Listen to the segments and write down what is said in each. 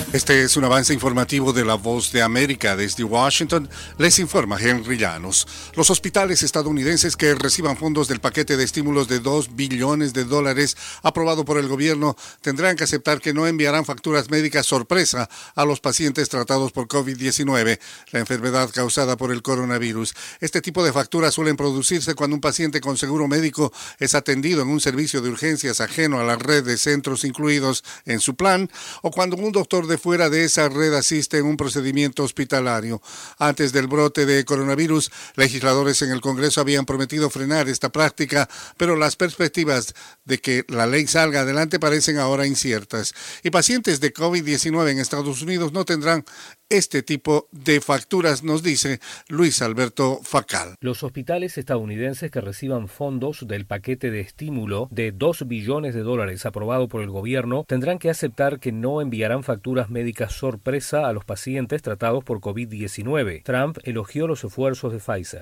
Este es un avance informativo de La Voz de América. Desde Washington les informa Henry Llanos. Los hospitales estadounidenses que reciban fondos del paquete de estímulos de $2 billones aprobado por el gobierno tendrán que aceptar que no enviarán facturas médicas sorpresa a los pacientes tratados por COVID-19, la enfermedad causada por el coronavirus. Este tipo de facturas suelen producirse cuando un paciente con seguro médico es atendido en un servicio de urgencias ajeno a la red de centros incluidos en su plan, o cuando un doctor de fuera de esa red asiste en un procedimiento hospitalario. Antes del brote de coronavirus, legisladores en el Congreso habían prometido frenar esta práctica, pero las perspectivas de que la ley salga adelante parecen ahora inciertas. Y pacientes de COVID-19 en Estados Unidos no tendrán este tipo de facturas, nos dice Luis Alberto Facal. Los hospitales estadounidenses que reciban fondos del paquete de estímulo de $2 billones aprobado por el gobierno tendrán que aceptar que no enviarán facturas médicas sorpresa a los pacientes tratados por COVID-19. Trump elogió los esfuerzos de Pfizer.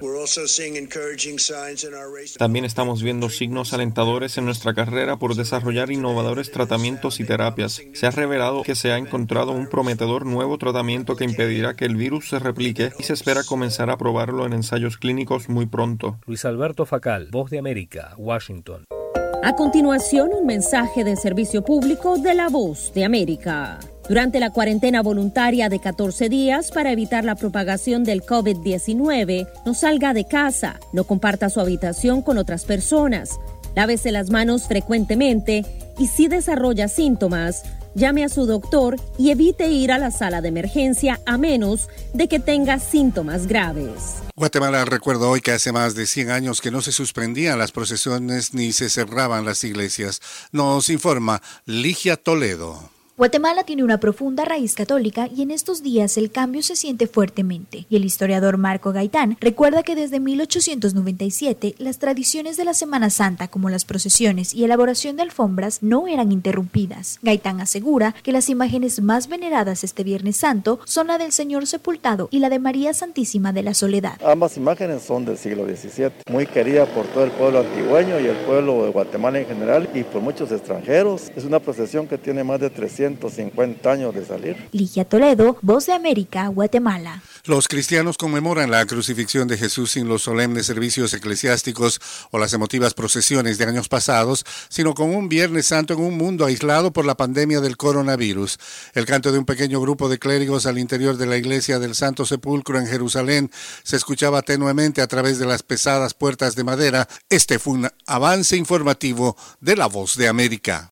También estamos viendo signos alentadores en nuestra carrera por desarrollar innovadores tratamientos y terapias. Se ha revelado que se ha encontrado un prometedor nuevo tratamiento que impedirá que el virus se replique y se espera comenzar a probarlo en ensayos clínicos muy pronto. Luis Alberto Facal, Voz de América, Washington. A continuación, un mensaje de servicio público de La Voz de América. Durante la cuarentena voluntaria de 14 días para evitar la propagación del COVID-19, no salga de casa, no comparta su habitación con otras personas, lávese las manos frecuentemente y si desarrolla síntomas, llame a su doctor y evite ir a la sala de emergencia a menos de que tenga síntomas graves. Guatemala recuerda hoy que hace más de 100 años que no se suspendían las procesiones ni se cerraban las iglesias. Nos informa Ligia Toledo. Guatemala tiene una profunda raíz católica y en estos días el cambio se siente fuertemente. Y el historiador Marco Gaitán recuerda que desde 1897 las tradiciones de la Semana Santa, como las procesiones y elaboración de alfombras, no eran interrumpidas. Gaitán asegura que las imágenes más veneradas este Viernes Santo son la del Señor Sepultado y la de María Santísima de la Soledad. Ambas imágenes son del siglo XVII, muy querida por todo el pueblo antigüeño y el pueblo de Guatemala en general y por muchos extranjeros. Es una procesión que tiene más de 350 años de salir. Ligia Toledo, Voz de América, Guatemala. Los cristianos conmemoran la crucifixión de Jesús sin los solemnes servicios eclesiásticos o las emotivas procesiones de años pasados, sino con un Viernes Santo en un mundo aislado por la pandemia del coronavirus. El canto de un pequeño grupo de clérigos al interior de la iglesia del Santo Sepulcro en Jerusalén se escuchaba tenuemente a través de las pesadas puertas de madera. Este fue un avance informativo de La Voz de América.